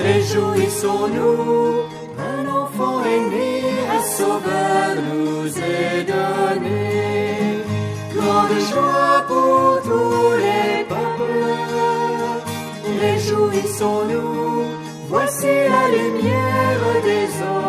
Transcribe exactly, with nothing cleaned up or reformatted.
Réjouissons-nous, un enfant est né, un sauveur nous est donné. Grande joie pour tous les peuples. Réjouissons-nous, voici la lumière des hommes.